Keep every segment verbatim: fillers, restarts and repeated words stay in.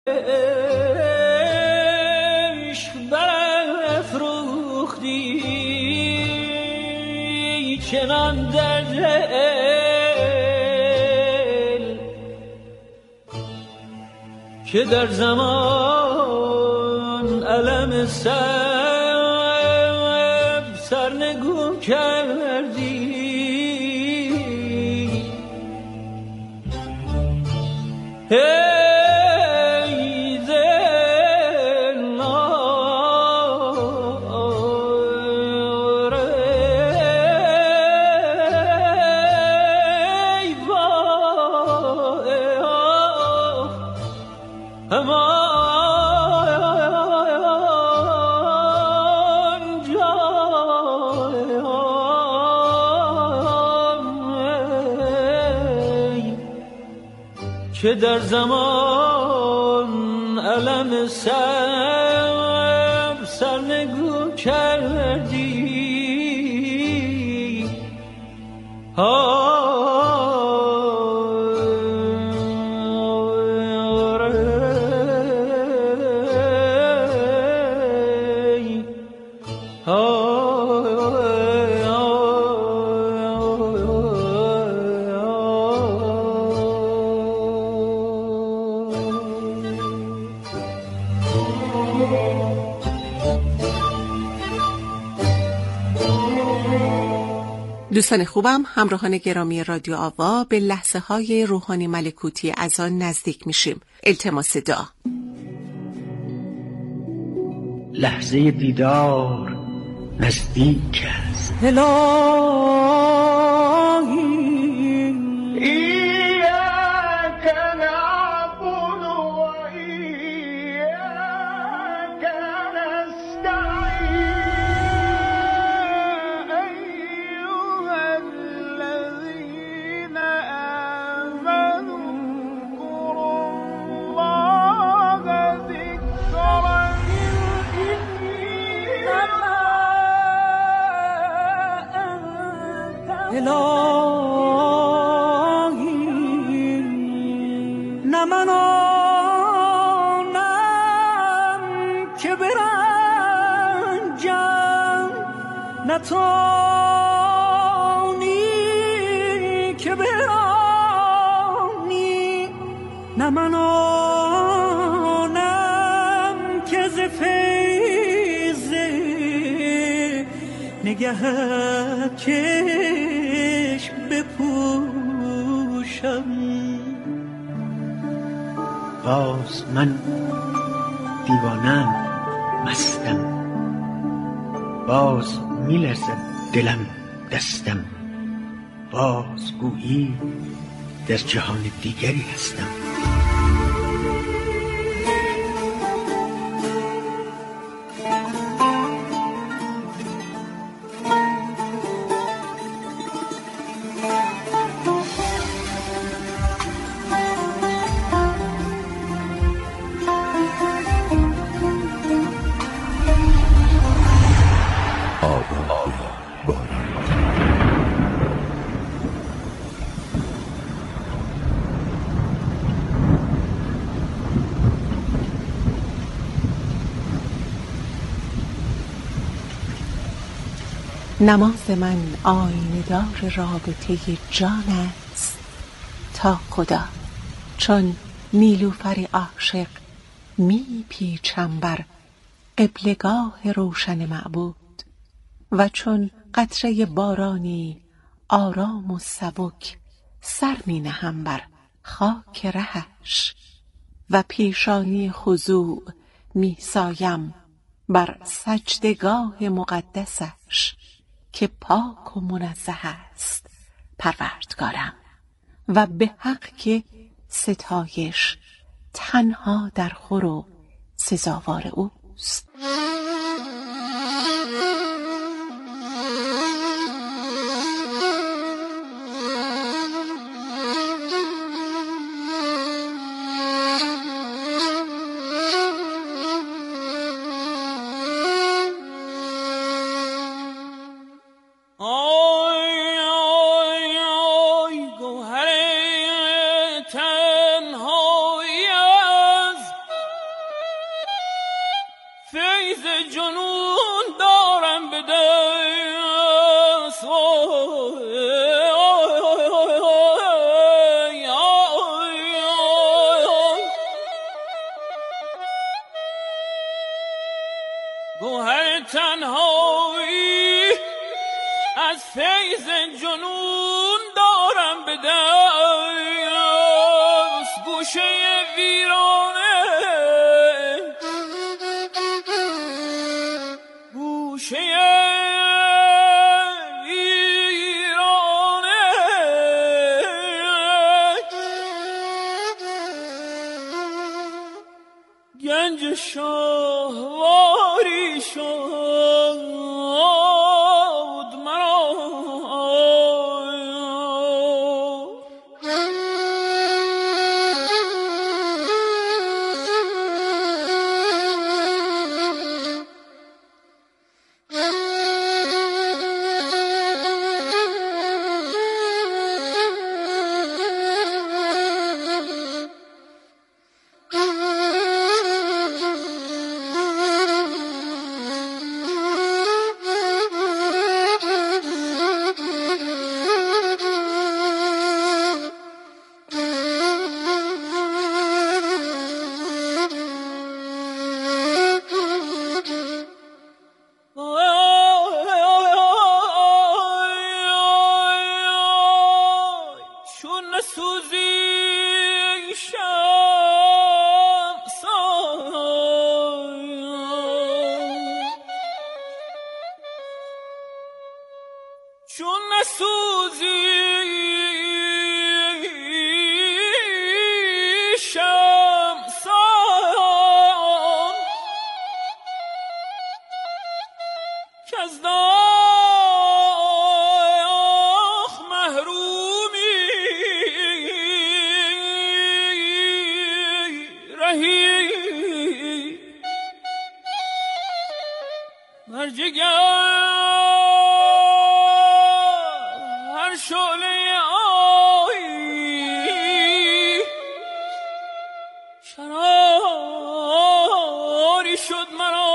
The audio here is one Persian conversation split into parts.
عشق برافروختی چنان در دل که در زمان علم سب سرنگون کردی. ای دل ناره ای وای همان جای که در زمان علم سب سرنگون کردی. دوستان خوبم، همراهان گرامی رادیو آوا، به لحظه های روحانی ملکوتی از آن نزدیک میشیم. التماس دعا. لحظه دیدار نزدیک است. الهی الهی نه من آنم که برنجم، نه تویی که برانی، نه من آنم که ز فیض نگهت چشم بپوشم. باز من دیوانم، مستم، باز میلرزد دلم دستم، باز گویی در جهان دیگری هستم. نماز من آینه دار رابطه جان است تا خدا، چون نیلوفر عاشق می پیچم بر قبلگاه روشن معبود، و چون قطره بارانی آرام و سبک سر می نهم بر خاک رهش، و پیشانی خضوع می سایم بر سجدگاه مقدسش که پاک و منزه است پروردگارم، و به حق که ستایش تنها در خور و سزاوار اوست. فیض جنون دارم به دست. گوهر تنهایی از فیض جنون دارم به دست. گوشه ویرانه گوشه ویرانه گنج شاهواری شد مرا. چون نسوزی شمسان که از داغ محرومی رهی بر جگر شعله آیی شراری شد مرا.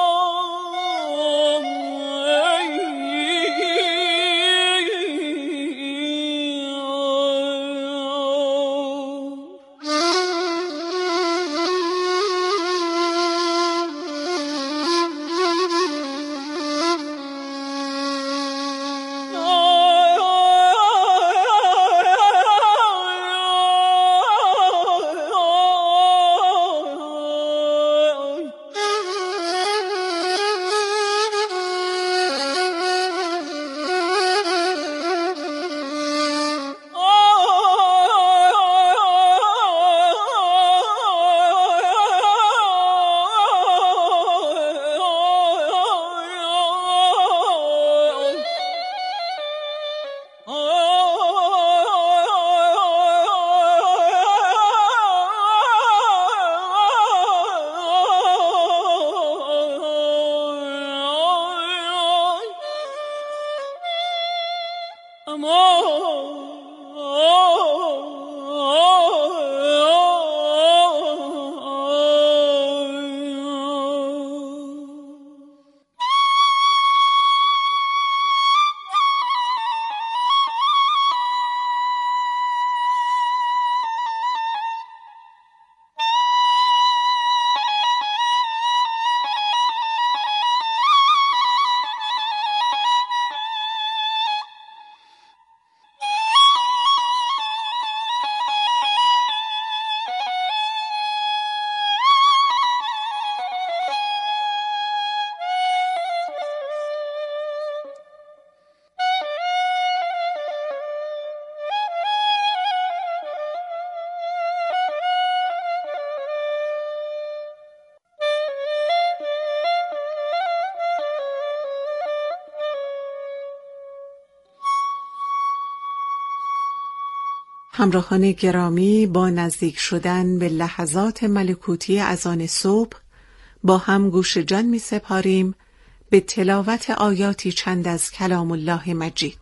همراهان گرامی، با نزدیک شدن به لحظات ملکوتی اذان صبح با هم گوش جان می سپاریم به تلاوت آیاتی چند از کلام الله مجید.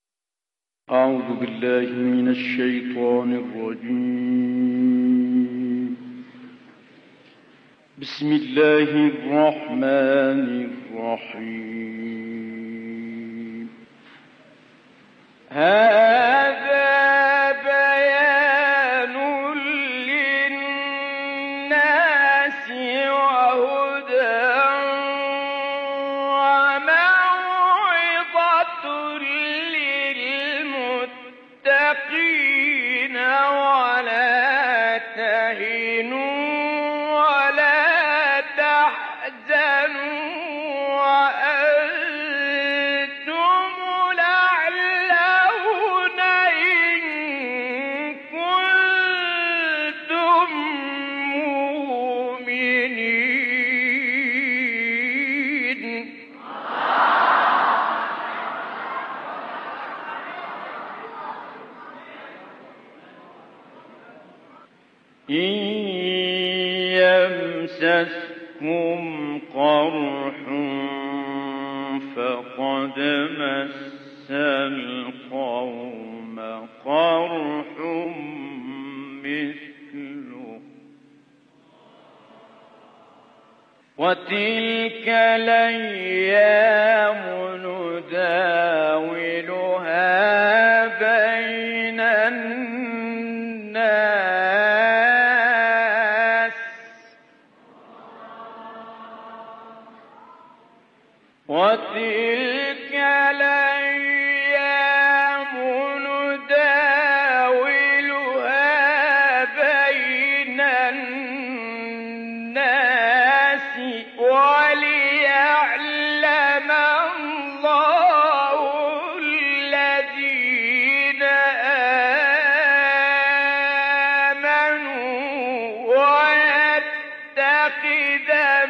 اعوذ بالله من الشیطان الرجیم. بسم الله الرحمن الرحيم. هذا بيان للناس وهدى وموعظة للمتقين ولا تهنوا إن يمسسكم قرح فقد مس القوم قرح مثله وتلك الأيام نداولها بين الناس وتلك الأيام نداولها بين الناس وليعلم الله الذين آمنوا ويتخذ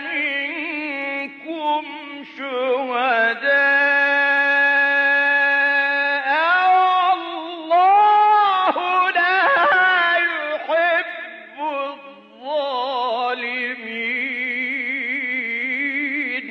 منكم شهداء والله لا يحب الظالمين.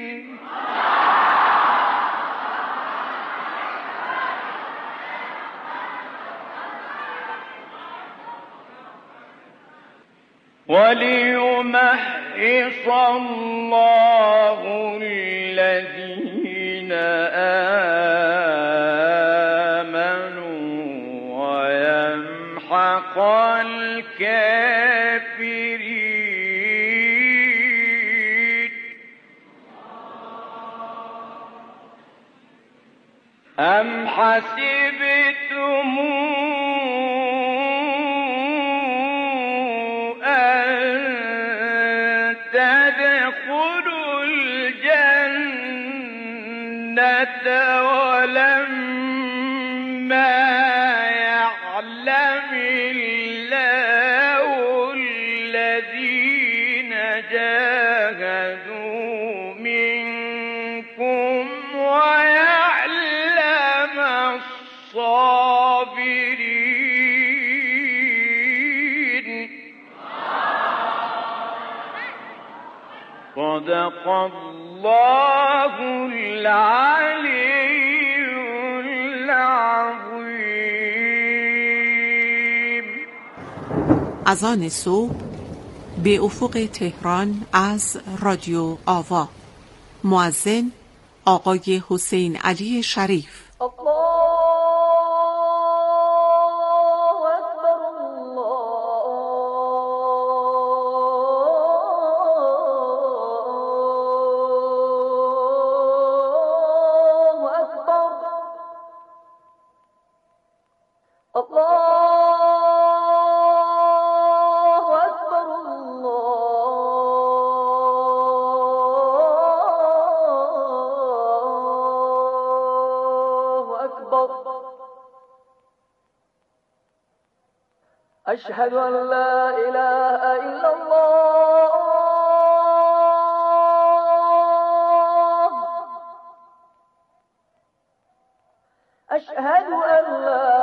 وليمحص الله الذين آمنوا ويمحق الكافرين. أم حسبتم تدخلوا الجنة ولما يعلم الله الذين جاهدوا منكم ويعلم الصابرين. صدق الله العلي العظيم. اذان صبح به افق تهران از رادیو آوا. مؤذن آقای حسین علی شریف. أشهد أن لا إله إلا الله. أشهد أن لا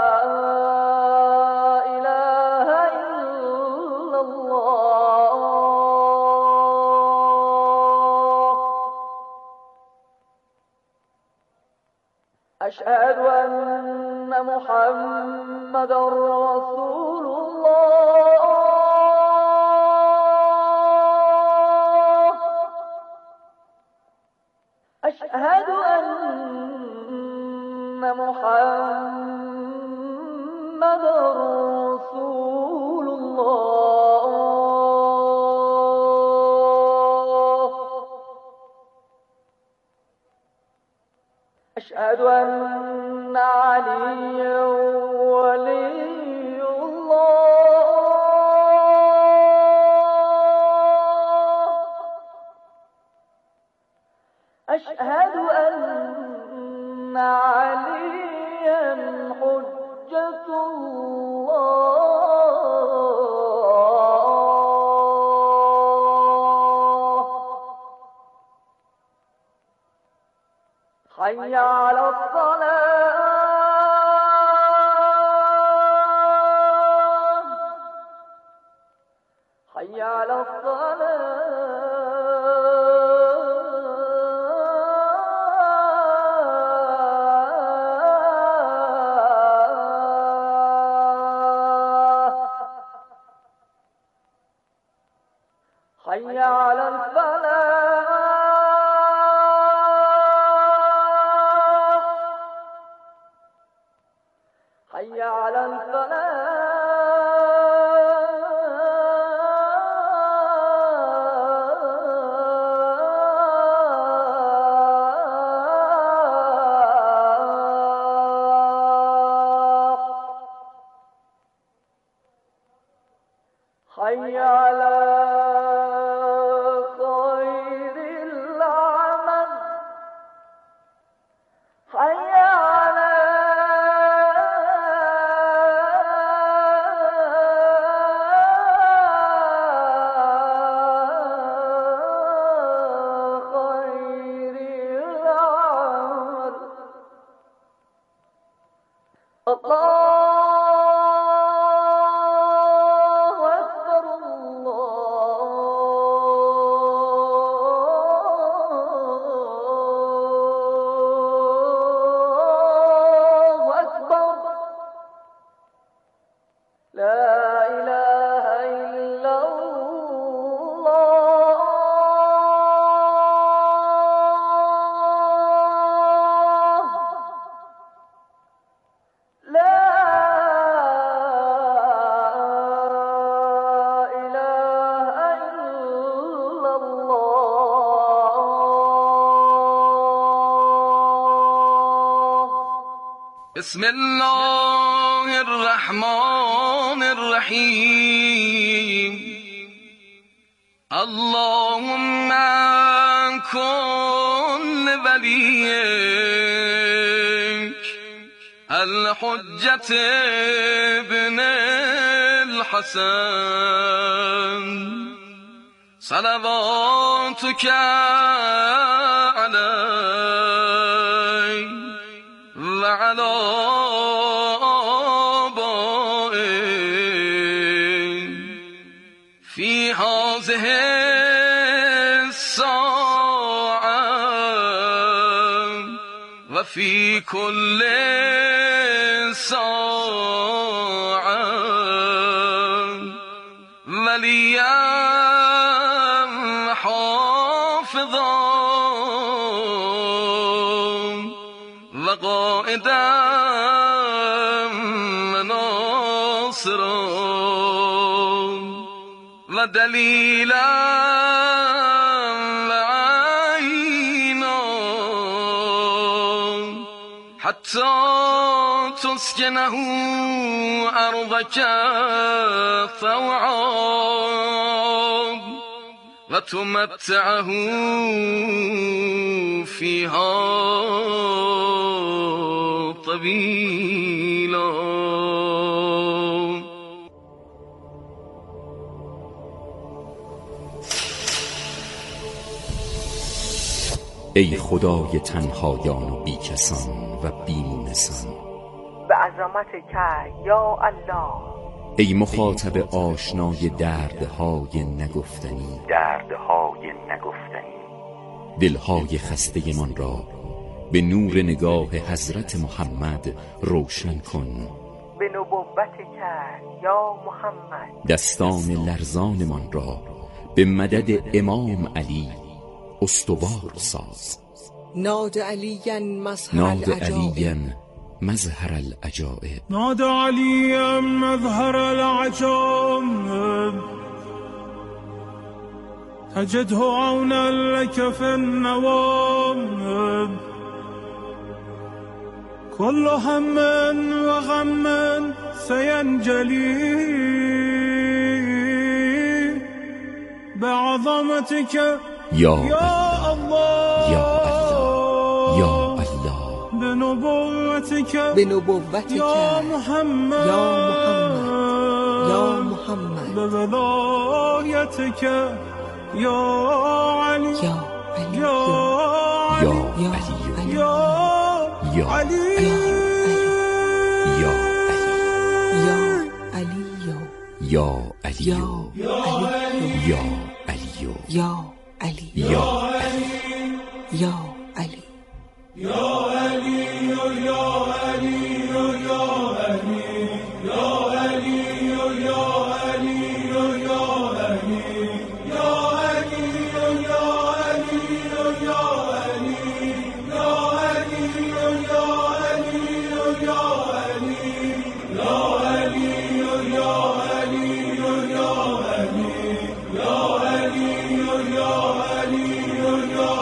إله إلا الله. أشهد أن محمد رسول الله. أشهد أن محمد رسول الله. أشهد أن عليا ولي الله. أشهد أن عليا حجة الله. حي على الصلاة. حي على الصلاة. حي على الفلاح. حي على الفلاح. حي على خير العمل. حي على خير العمل. الله بسم الله الرحمن الرحیم. اللهم كن وليك الحجة ابن الحسن صلواتك عليه وعلى آبائه في هذه الساعة وفي كل ساعة وليا حافظا وقائدا وناصرا ودليلا وعينا حتى تسكنه أرضك طوعا وتمتعه فيها طويلا. ای خدای تنهایان و بیکسان و بیمونسان، به عظمتک یا الله. ای مخاطب آشنای دردهای نگفتنی دردهای نگفتنی دلهای خسته من را به نور نگاه حضرت محمد روشن کن. به نبوتک یا محمد دستان لرزان من را به مدد امام علی استوار ساز. ناد علیا مظهر ناد العجائب علیا مظهر العجائب ناد علیا مظهر العجائب تجده عونا لك في النوائب كل هم وغم سينجلي بعظمتك یا يا الله یا الله یا الله بنبوتك بنبوتك يا محمد يا محمد يا محمد بولايتك يا علي يا علي يا یا علي علی يا یا علي یا علي یا علی يا علي یا علی يا علي یا يا علي يا علي يا علي يا علي يا علي يا علي يا علي يا علي يا علي يا علي يا علي يا علي يا علي يا علي يا علي يا علي يا علي يا علي يا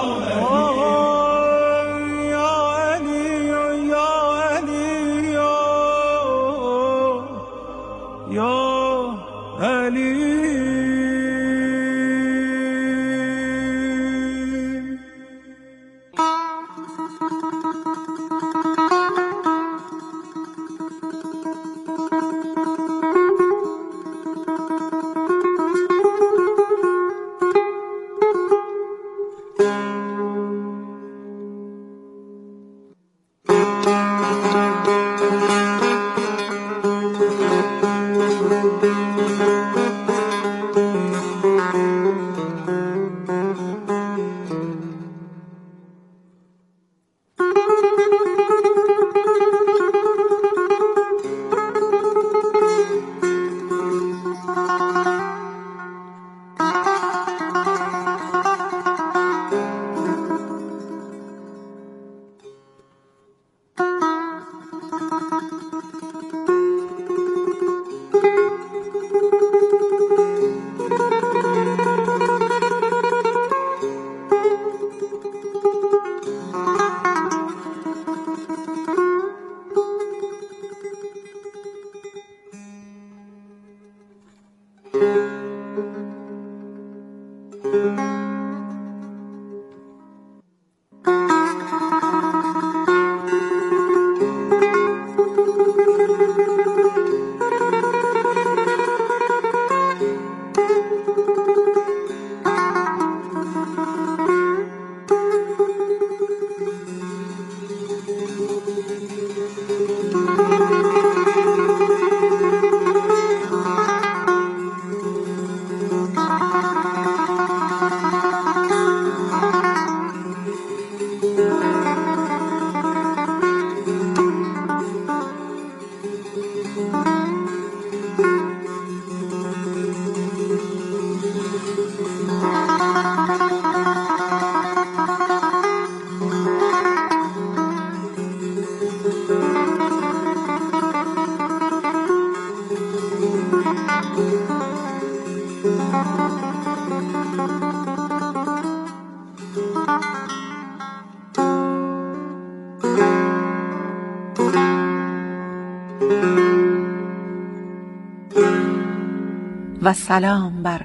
و سلام بر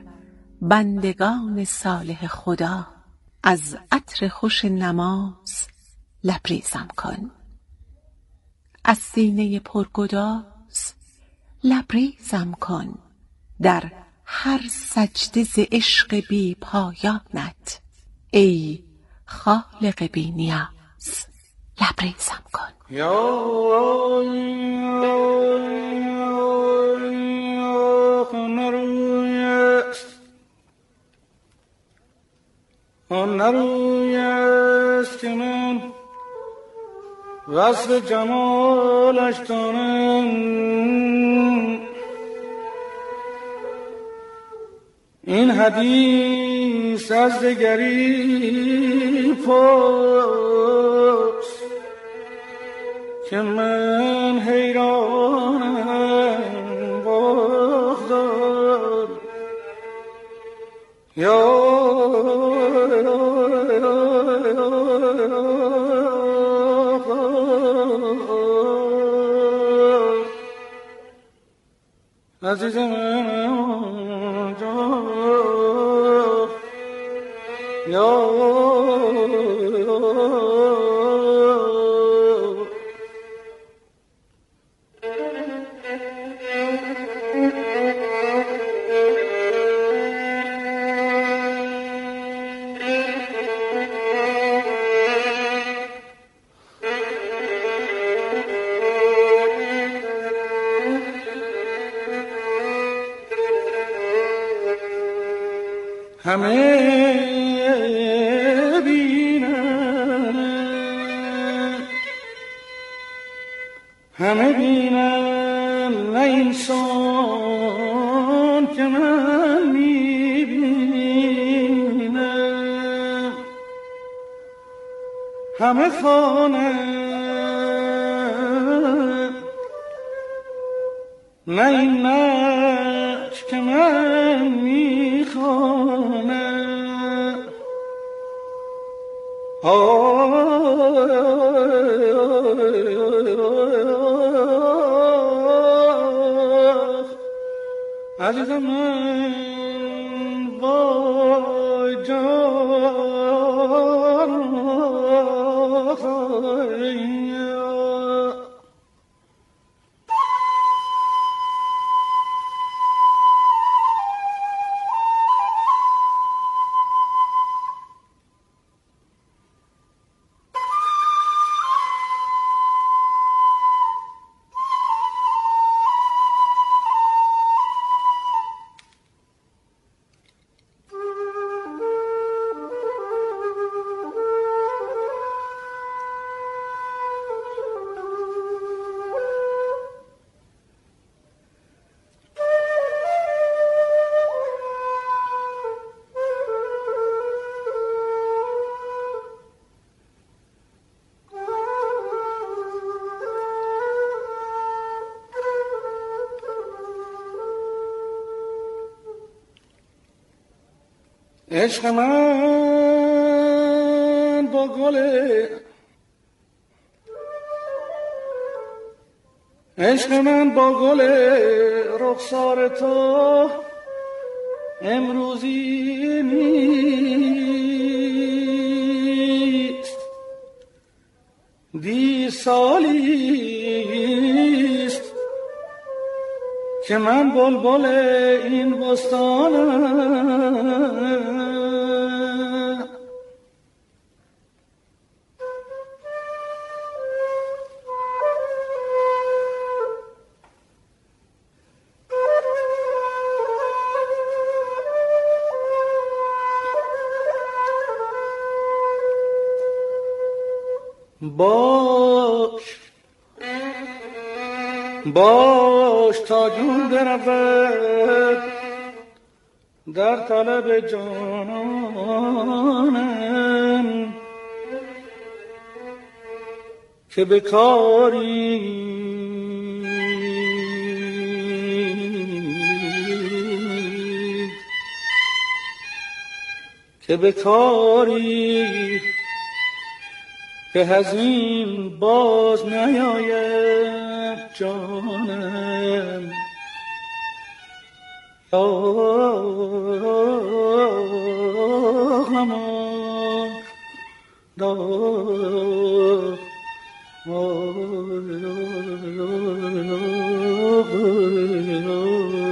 بندگان صالح خدا. از عطر خوش نماز لبریزم کن، از سینه پرگداز لبریزم کن، در هر سجده ز عشق بی پایانت ای خالق بی نیاز لبریزم کن. آن نروی است که من وصف جمالش دانم، این حدیث از دگری پرس که من حیرانم بغداد یا عزیز من جا یا همه بینن همه بینن نه انسان که من میبینم همه خوانن نه این نقش که من میخوانم آه عزیزم من وای جان عشق من با گل عشق من با گل رخسار تو امروزی نیست دی سالیست که من بلبل این بستانم باش باش تا جون برود در طلب جانانم که به کاری که به کاری که هزین باز نیاید جانم آه نما دار آه